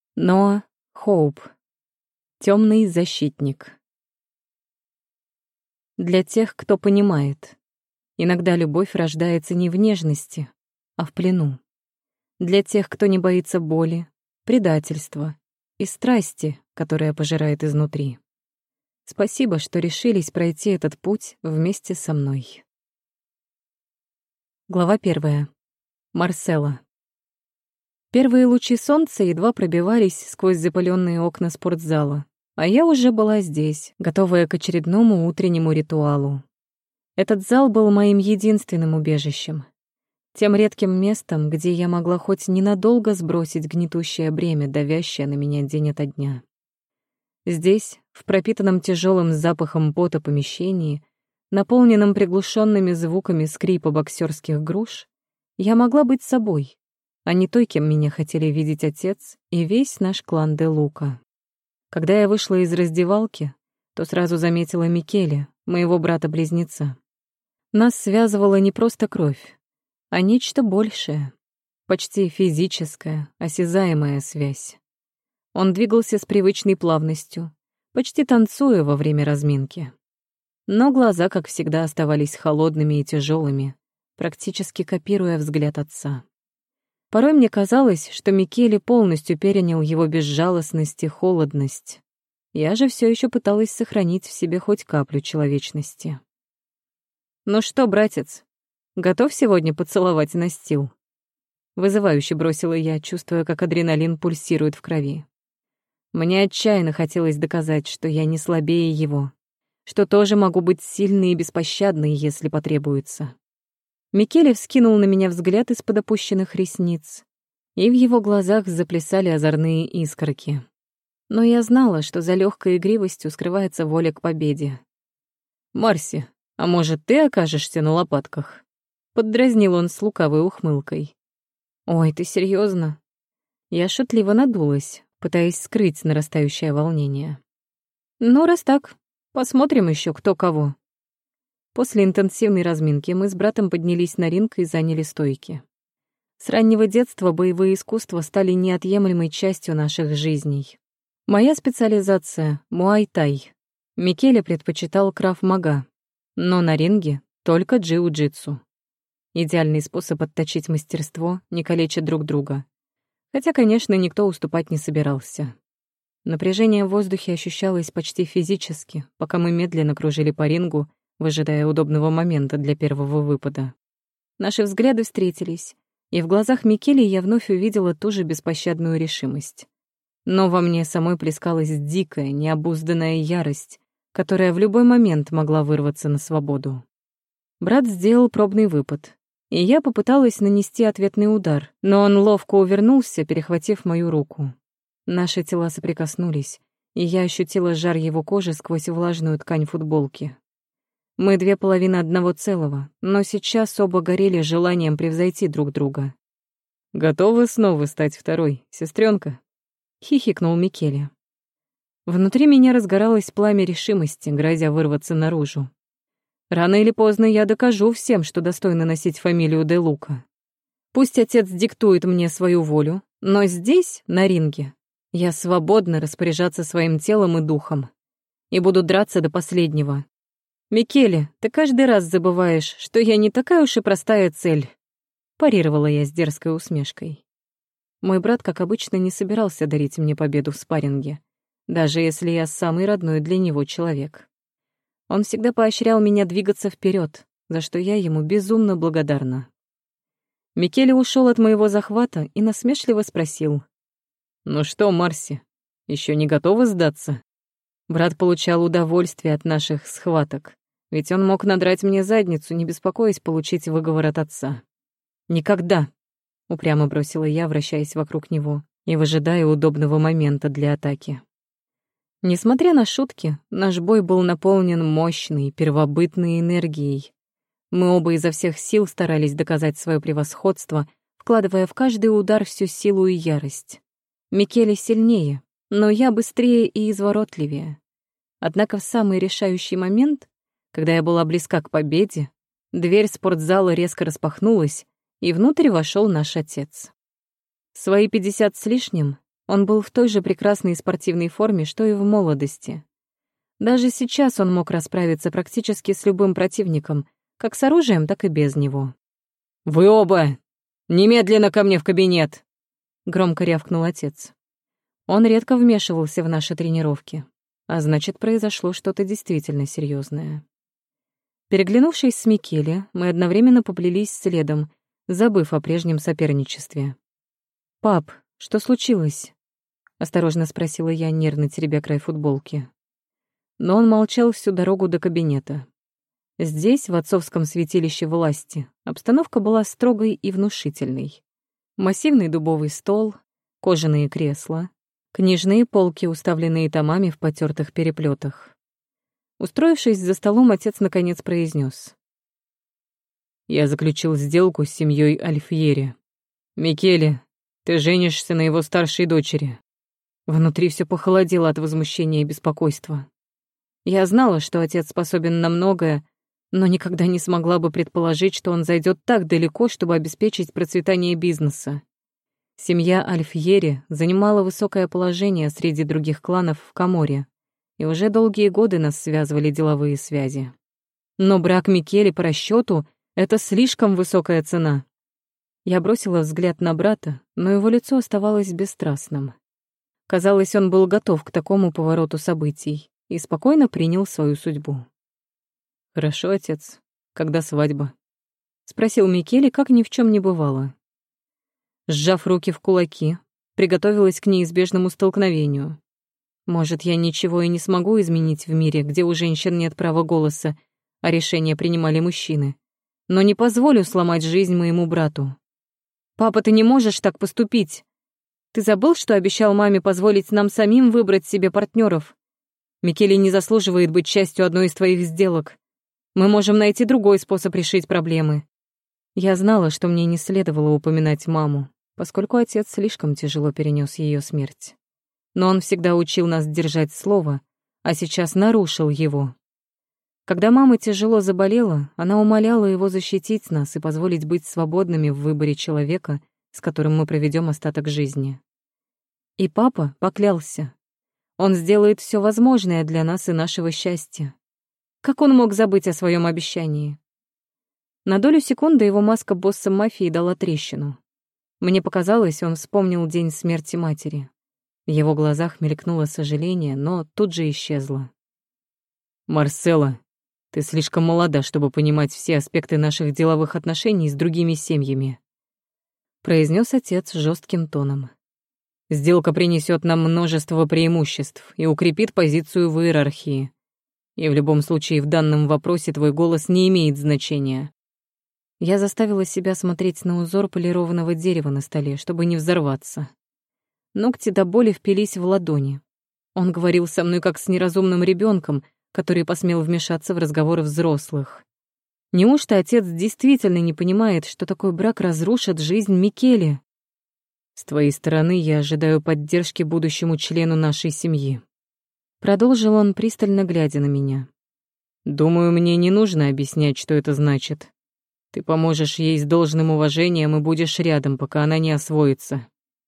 Ноа Хоуп. Темный защитник. Для тех, кто понимает, иногда любовь рождается не в нежности, а в плену. Для тех, кто не боится боли, предательства и страсти, которая пожирает изнутри. Спасибо, что решились пройти этот путь вместе со мной. Глава 1. Марсела. Первые лучи солнца едва пробивались сквозь запыленные окна спортзала, а я уже была здесь, готовая к очередному утреннему ритуалу. Этот зал был моим единственным убежищем. Тем редким местом, где я могла хоть ненадолго сбросить гнетущее бремя, давящее на меня день ото дня. Здесь, в пропитанном тяжелым запахом пота помещении, наполненном приглушенными звуками скрипа боксерских груш, я могла быть собой, а не той, кем меня хотели видеть отец и весь наш клан де Лука. Когда я вышла из раздевалки, то сразу заметила Микеле, моего брата-близнеца. Нас связывала не просто кровь, а нечто большее, почти физическая, осязаемая связь. Он двигался с привычной плавностью, почти танцуя во время разминки. Но глаза, как всегда, оставались холодными и тяжелыми, практически копируя взгляд отца. Порой мне казалось, что Микеле полностью перенял его безжалостность и холодность. Я же все еще пыталась сохранить в себе хоть каплю человечности. «Ну что, братец, готов сегодня поцеловать настил?» Вызывающе бросила я, чувствуя, как адреналин пульсирует в крови. Мне отчаянно хотелось доказать, что я не слабее его, что тоже могу быть сильной и беспощадной, если потребуется. Микеле вскинул на меня взгляд из-под опущенных ресниц, и в его глазах заплясали озорные искорки. Но я знала, что за легкой игривостью скрывается воля к победе. «Марси, а может, ты окажешься на лопатках?» Поддразнил он с лукавой ухмылкой. «Ой, ты серьезно? Я шутливо надулась, пытаясь скрыть нарастающее волнение. «Ну, раз так, посмотрим еще кто кого». После интенсивной разминки мы с братом поднялись на ринг и заняли стойки. С раннего детства боевые искусства стали неотъемлемой частью наших жизней. Моя специализация — муай-тай. Микеле предпочитал крав-мага, но на ринге только джиу-джитсу. Идеальный способ отточить мастерство, не калеча друг друга. Хотя, конечно, никто уступать не собирался. Напряжение в воздухе ощущалось почти физически, пока мы медленно кружили по рингу, выжидая удобного момента для первого выпада. Наши взгляды встретились, и в глазах Микеле я вновь увидела ту же беспощадную решимость. Но во мне самой плескалась дикая, необузданная ярость, которая в любой момент могла вырваться на свободу. Брат сделал пробный выпад, и я попыталась нанести ответный удар, но он ловко увернулся, перехватив мою руку. Наши тела соприкоснулись, и я ощутила жар его кожи сквозь влажную ткань футболки. Мы две половины одного целого, но сейчас оба горели желанием превзойти друг друга. «Готовы снова стать второй, сестренка? Хихикнул Микеле. Внутри меня разгоралось пламя решимости, грозя вырваться наружу. Рано или поздно я докажу всем, что достойна носить фамилию де Лука. Пусть отец диктует мне свою волю, но здесь, на ринге, я свободна распоряжаться своим телом и духом. И буду драться до последнего. «Микеле, ты каждый раз забываешь, что я не такая уж и простая цель», — парировала я с дерзкой усмешкой. Мой брат, как обычно, не собирался дарить мне победу в спарринге, даже если я самый родной для него человек. Он всегда поощрял меня двигаться вперед, за что я ему безумно благодарна. Микеле ушел от моего захвата и насмешливо спросил: «Ну что, Марси, еще не готова сдаться?» Брат получал удовольствие от наших схваток, ведь он мог надрать мне задницу, не беспокоясь получить выговор от отца. «Никогда!» — упрямо бросила я, вращаясь вокруг него и выжидая удобного момента для атаки. Несмотря на шутки, наш бой был наполнен мощной, первобытной энергией. Мы оба изо всех сил старались доказать свое превосходство, вкладывая в каждый удар всю силу и ярость. Микеле сильнее, но я быстрее и изворотливее. Однако в самый решающий момент, когда я была близка к победе, дверь спортзала резко распахнулась, и внутрь вошел наш отец. В свои 50 с лишним Он был в той же прекрасной спортивной форме, что и в молодости. Даже сейчас он мог расправиться практически с любым противником, как с оружием, так и без него. «Вы оба! Немедленно ко мне в кабинет!» — громко рявкнул отец. Он редко вмешивался в наши тренировки, а значит, произошло что-то действительно серьезное. Переглянувшись с Микеле, мы одновременно поплелись следом, забыв о прежнем соперничестве. «Пап, что случилось?» — осторожно спросила я, нервно теребя край футболки. Но он молчал всю дорогу до кабинета. Здесь, в отцовском святилище власти, обстановка была строгой и внушительной. Массивный дубовый стол, кожаные кресла, книжные полки, уставленные томами в потертых переплетах. Устроившись за столом, отец наконец произнес: «Я заключил сделку с семьей Альфьери. Микеле, ты женишься на его старшей дочери». Внутри все похолодело от возмущения и беспокойства. Я знала, что отец способен на многое, но никогда не смогла бы предположить, что он зайдет так далеко, чтобы обеспечить процветание бизнеса. Семья Альфьери занимала высокое положение среди других кланов в Каморе, и уже долгие годы нас связывали деловые связи. Но брак Микеле по расчету — это слишком высокая цена. Я бросила взгляд на брата, но его лицо оставалось бесстрастным. Казалось, он был готов к такому повороту событий и спокойно принял свою судьбу. «Хорошо, отец. Когда свадьба?» — спросил Микеле, как ни в чем не бывало. Сжав руки в кулаки, приготовилась к неизбежному столкновению. Может, я ничего и не смогу изменить в мире, где у женщин нет права голоса, а решения принимали мужчины. Но не позволю сломать жизнь моему брату. «Папа, ты не можешь так поступить. Ты забыл, что обещал маме позволить нам самим выбрать себе партнеров? Микеле не заслуживает быть частью одной из твоих сделок. Мы можем найти другой способ решить проблемы». Я знала, что мне не следовало упоминать маму, поскольку отец слишком тяжело перенес ее смерть. Но он всегда учил нас держать слово, а сейчас нарушил его. Когда мама тяжело заболела, она умоляла его защитить нас и позволить быть свободными в выборе человека, с которым мы проведем остаток жизни. И папа поклялся. Он сделает все возможное для нас и нашего счастья. Как он мог забыть о своем обещании? На долю секунды его маска босса мафии дала трещину. Мне показалось, он вспомнил день смерти матери. В его глазах мелькнуло сожаление, но тут же исчезло. «Марселла, ты слишком молода, чтобы понимать все аспекты наших деловых отношений с другими семьями», произнес отец жестким тоном. «Сделка принесет нам множество преимуществ и укрепит позицию в иерархии. И в любом случае в данном вопросе твой голос не имеет значения». Я заставила себя смотреть на узор полированного дерева на столе, чтобы не взорваться. Ногти до боли впились в ладони. Он говорил со мной как с неразумным ребенком, который посмел вмешаться в разговоры взрослых. Неужто отец действительно не понимает, что такой брак разрушит жизнь Микеле? «С твоей стороны я ожидаю поддержки будущему члену нашей семьи», продолжил он, пристально глядя на меня. «Думаю, мне не нужно объяснять, что это значит. Ты поможешь ей с должным уважением и будешь рядом, пока она не освоится».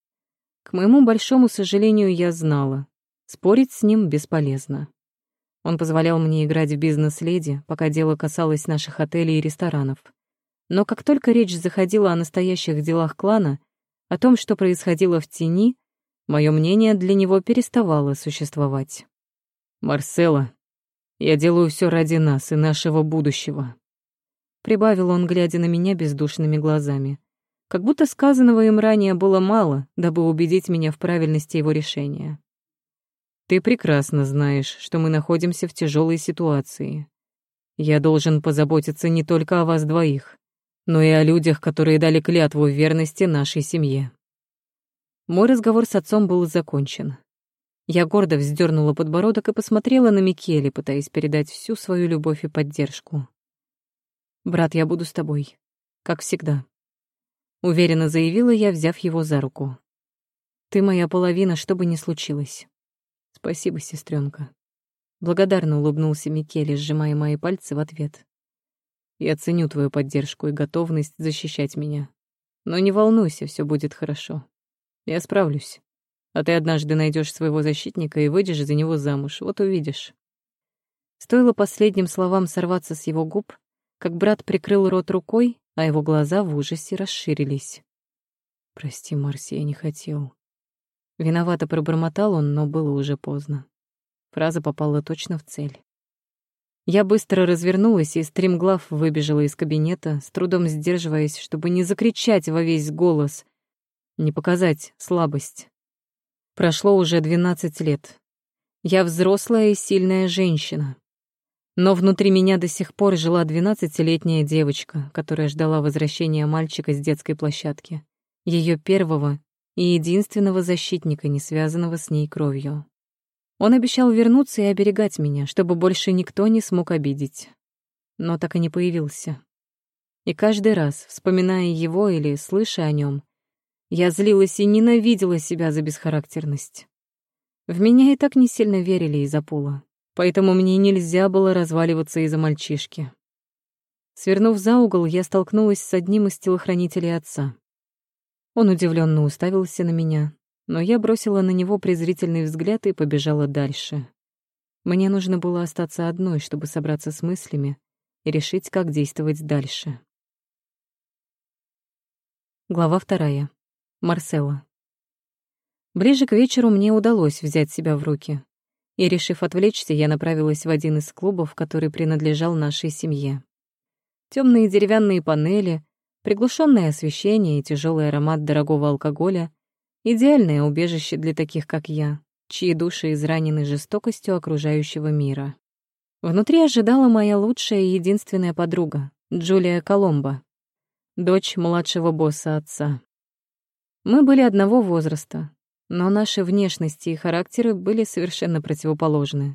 К моему большому сожалению, я знала. Спорить с ним бесполезно. Он позволял мне играть в бизнес-леди, пока дело касалось наших отелей и ресторанов. Но как только речь заходила о настоящих делах клана, о том, что происходило в тени, мое мнение для него переставало существовать. «Марселла, я делаю все ради нас и нашего будущего», прибавил он, глядя на меня бездушными глазами. Как будто сказанного им ранее было мало, дабы убедить меня в правильности его решения. «Ты прекрасно знаешь, что мы находимся в тяжелой ситуации. Я должен позаботиться не только о вас двоих, но и о людях, которые дали клятву верности нашей семье». Мой разговор с отцом был закончен. Я гордо вздернула подбородок и посмотрела на Микеле, пытаясь передать всю свою любовь и поддержку. «Брат, я буду с тобой, как всегда», — уверенно заявила я, взяв его за руку. «Ты моя половина, что бы ни случилось». «Спасибо, сестренка. Благодарно улыбнулся Микеле, сжимая мои пальцы в ответ. «Я ценю твою поддержку и готовность защищать меня. Но не волнуйся, все будет хорошо. Я справлюсь. А ты однажды найдешь своего защитника и выйдешь за него замуж, вот увидишь». Стоило последним словам сорваться с его губ, как брат прикрыл рот рукой, а его глаза в ужасе расширились. «Прости, Марси, я не хотел». Виновато пробормотал он, но было уже поздно. Фраза попала точно в цель. Я быстро развернулась и стремглав выбежала из кабинета, с трудом сдерживаясь, чтобы не закричать во весь голос, не показать слабость. Прошло уже 12 лет. Я взрослая и сильная женщина. Но внутри меня до сих пор жила 12-летняя девочка, которая ждала возвращения мальчика с детской площадки, ее первого и единственного защитника, не связанного с ней кровью. Он обещал вернуться и оберегать меня, чтобы больше никто не смог обидеть. Но так и не появился. И каждый раз, вспоминая его или слыша о нем, я злилась и ненавидела себя за бесхарактерность. В меня и так не сильно верили из-за пола, поэтому мне нельзя было разваливаться из-за мальчишки. Свернув за угол, я столкнулась с одним из телохранителей отца. Он удивленно уставился на меня, но я бросила на него презрительный взгляд и побежала дальше. Мне нужно было остаться одной, чтобы собраться с мыслями и решить, как действовать дальше. Глава 2. Марселла. Ближе к вечеру мне удалось взять себя в руки, и, решив отвлечься, я направилась в один из клубов, который принадлежал нашей семье. Темные деревянные панели, приглушенное освещение и тяжелый аромат дорогого алкоголя — идеальное убежище для таких, как я, чьи души изранены жестокостью окружающего мира. Внутри ожидала моя лучшая и единственная подруга, Джулия Коломбо, дочь младшего босса отца. Мы были одного возраста, но наши внешности и характеры были совершенно противоположны.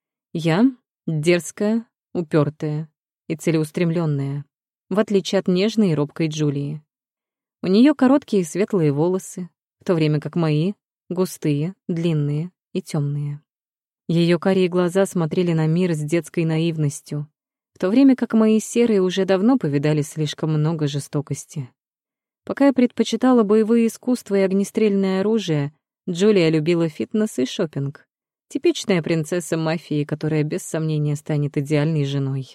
Я — дерзкая, упертая и целеустремленная, в отличие от нежной и робкой Джулии. У нее короткие светлые волосы, в то время как мои — густые, длинные и темные. Ее карие глаза смотрели на мир с детской наивностью, в то время как мои серые уже давно повидали слишком много жестокости. Пока я предпочитала боевые искусства и огнестрельное оружие, Джулия любила фитнес и шопинг. Типичная принцесса мафии, которая без сомнения станет идеальной женой.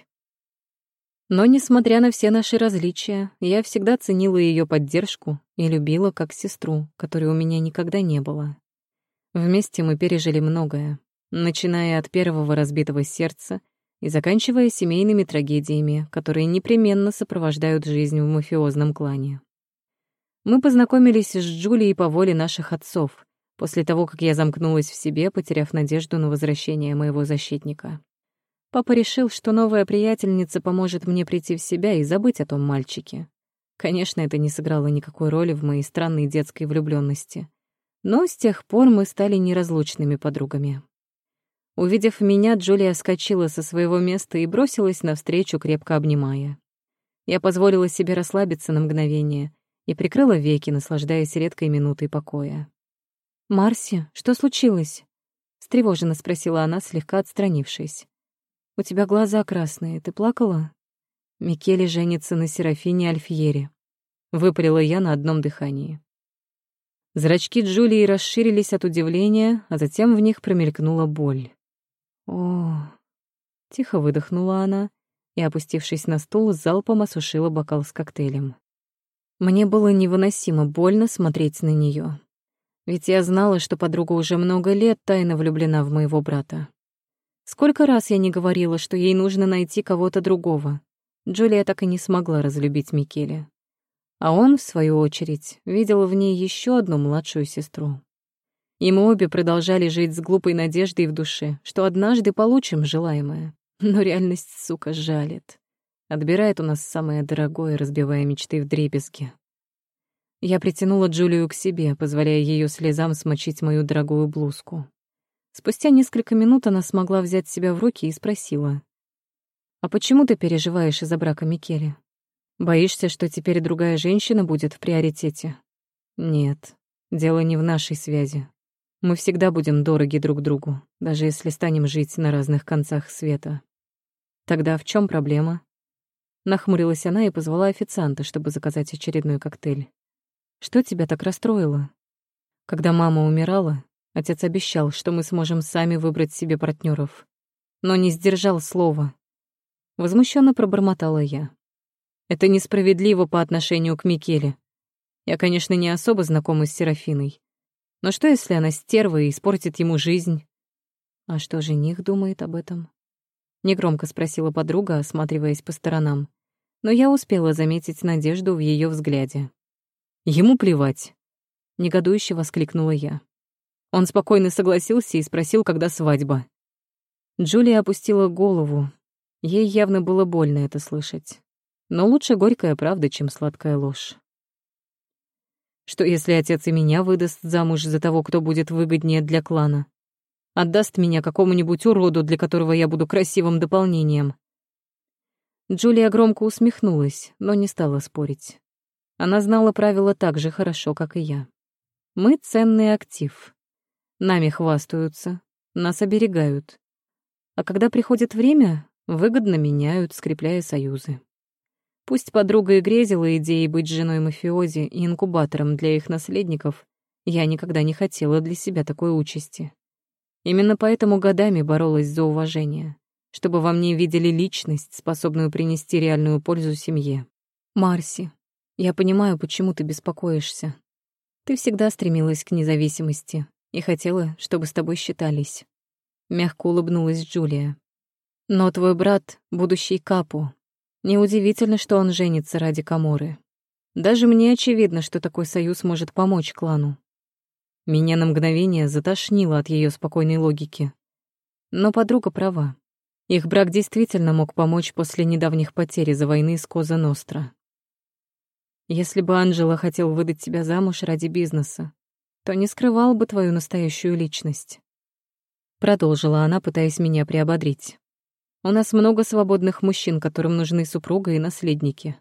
Но, несмотря на все наши различия, я всегда ценила ее поддержку и любила как сестру, которой у меня никогда не было. Вместе мы пережили многое, начиная от первого разбитого сердца и заканчивая семейными трагедиями, которые непременно сопровождают жизнь в мафиозном клане. Мы познакомились с Джулией по воле наших отцов, после того, как я замкнулась в себе, потеряв надежду на возвращение моего защитника. Папа решил, что новая приятельница поможет мне прийти в себя и забыть о том мальчике. Конечно, это не сыграло никакой роли в моей странной детской влюблённости. Но с тех пор мы стали неразлучными подругами. Увидев меня, Джулия вскочила со своего места и бросилась навстречу, крепко обнимая. Я позволила себе расслабиться на мгновение и прикрыла веки, наслаждаясь редкой минутой покоя. «Марси, что случилось?» — встревоженно спросила она, слегка отстранившись. «У тебя глаза красные, ты плакала?» «Микеле женится на Серафине Альфьери», — выпалила я на одном дыхании. Зрачки Джулии расширились от удивления, а затем в них промелькнула боль. «О...» — тихо выдохнула она и, опустившись на стул, залпом осушила бокал с коктейлем. Мне было невыносимо больно смотреть на неё. Ведь я знала, что подруга уже много лет тайно влюблена в моего брата. Сколько раз я не говорила, что ей нужно найти кого-то другого. Джулия так и не смогла разлюбить Микеле. А он, в свою очередь, видел в ней еще одну младшую сестру. И мы обе продолжали жить с глупой надеждой в душе, что однажды получим желаемое. Но реальность, сука, жалит. Отбирает у нас самое дорогое, разбивая мечты вдребезги. Я притянула Джулию к себе, позволяя ее слезам смочить мою дорогую блузку. Спустя несколько минут она смогла взять себя в руки и спросила: «А почему ты переживаешь из-за брака Микеле? Боишься, что теперь другая женщина будет в приоритете?» «Нет, дело не в нашей связи. Мы всегда будем дороги друг другу, даже если станем жить на разных концах света». «Тогда в чем проблема?» Нахмурилась она и позвала официанта, чтобы заказать очередной коктейль. «Что тебя так расстроило?» Когда мама умирала, отец обещал, что мы сможем сами выбрать себе партнеров, но не сдержал слова. Возмущенно пробормотала я. Это несправедливо по отношению к Микеле. Я, конечно, не особо знакома с Серафиной, но что, если она стерва и испортит ему жизнь? А что жених думает об этом? Негромко спросила подруга, осматриваясь по сторонам, но я успела заметить надежду в ее взгляде. Ему плевать. Негодующе воскликнула я. Он спокойно согласился и спросил, когда свадьба. Джулия опустила голову. Ей явно было больно это слышать. Но лучше горькая правда, чем сладкая ложь. Что если отец и меня выдаст замуж за того, кто будет выгоднее для клана? Отдаст меня какому-нибудь уроду, для которого я буду красивым дополнением? Джулия громко усмехнулась, но не стала спорить. Она знала правила так же хорошо, как и я. Мы — ценный актив. Нами хвастаются, нас оберегают. А когда приходит время, выгодно меняют, скрепляя союзы. Пусть подруга и грезила идеей быть женой мафиози и инкубатором для их наследников, я никогда не хотела для себя такой участи. Именно поэтому годами боролась за уважение, чтобы во мне видели личность, способную принести реальную пользу семье. Марси, я понимаю, почему ты беспокоишься. Ты всегда стремилась к независимости и хотела, чтобы с тобой считались. Мягко улыбнулась Джулия. Но твой брат — будущий капу. Неудивительно, что он женится ради Каморы. Даже мне очевидно, что такой союз может помочь клану. Меня на мгновение затошнило от ее спокойной логики. Но подруга права. Их брак действительно мог помочь после недавних потерь из-за войны с Коза Ностра. Если бы Анджело хотел выдать тебя замуж ради бизнеса, то не скрывал бы твою настоящую личность. Продолжила она, пытаясь меня приободрить. У нас много свободных мужчин, которым нужны супруга и наследники.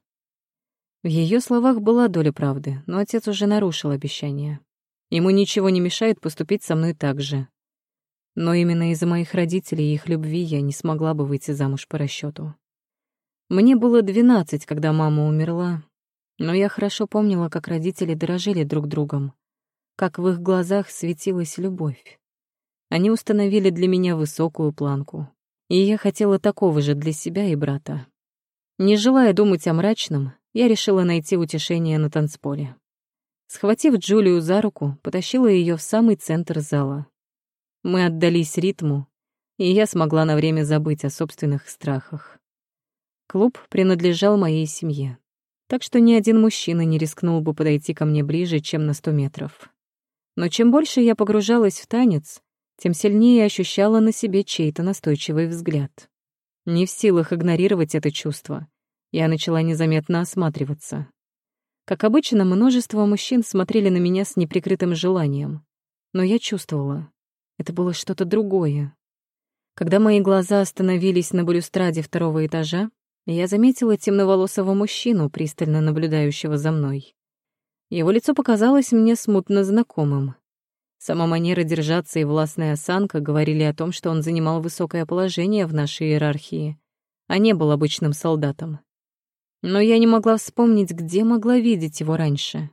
В ее словах была доля правды, но отец уже нарушил обещание. Ему ничего не мешает поступить со мной так же. Но именно из-за моих родителей и их любви я не смогла бы выйти замуж по расчету. Мне было 12, когда мама умерла, но я хорошо помнила, как родители дорожили друг другом, как в их глазах светилась любовь. Они установили для меня высокую планку, и я хотела такого же для себя и брата. Не желая думать о мрачном, я решила найти утешение на танцполе. Схватив Джулию за руку, потащила ее в самый центр зала. Мы отдались ритму, и я смогла на время забыть о собственных страхах. Клуб принадлежал моей семье, так что ни один мужчина не рискнул бы подойти ко мне ближе, чем на 100 метров. Но чем больше я погружалась в танец, тем сильнее ощущала на себе чей-то настойчивый взгляд. Не в силах игнорировать это чувство, я начала незаметно осматриваться. Как обычно, множество мужчин смотрели на меня с неприкрытым желанием, но я чувствовала, это было что-то другое. Когда мои глаза остановились на балюстраде 2-го этажа, я заметила темноволосого мужчину, пристально наблюдающего за мной. Его лицо показалось мне смутно знакомым. Сама манера держаться и властная осанка говорили о том, что он занимал высокое положение в нашей иерархии, а не был обычным солдатом. Но я не могла вспомнить, где могла видеть его раньше.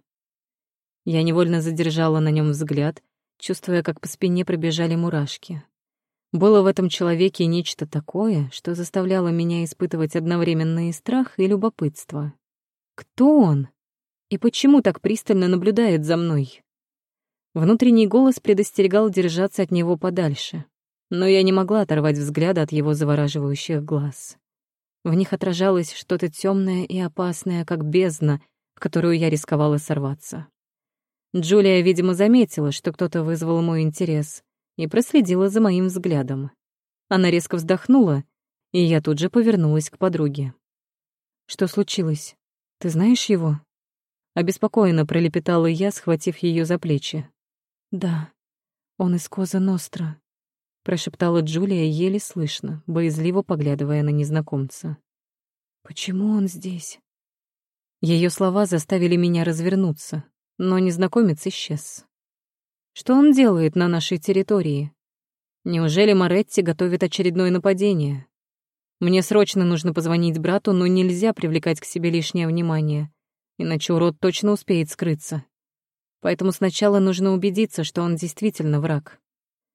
Я невольно задержала на нем взгляд, чувствуя, как по спине пробежали мурашки. Было в этом человеке нечто такое, что заставляло меня испытывать одновременно и страх, и любопытство. Кто он? И почему так пристально наблюдает за мной? Внутренний голос предостерегал держаться от него подальше, но я не могла оторвать взгляда от его завораживающих глаз. В них отражалось что-то темное и опасное, как бездна, в которую я рисковала сорваться. Джулия, видимо, заметила, что кто-то вызвал мой интерес, и проследила за моим взглядом. Она резко вздохнула, и я тут же повернулась к подруге. «Что случилось? Ты знаешь его?» Обеспокоенно пролепетала я, схватив ее за плечи. «Да, он из Коза Ностра», — прошептала Джулия еле слышно, боязливо поглядывая на незнакомца. «Почему он здесь?» Ее слова заставили меня развернуться, но незнакомец исчез. Что он делает на нашей территории? Неужели Моретти готовит очередное нападение? Мне срочно нужно позвонить брату, но нельзя привлекать к себе лишнее внимание, иначе урод точно успеет скрыться. Поэтому сначала нужно убедиться, что он действительно враг.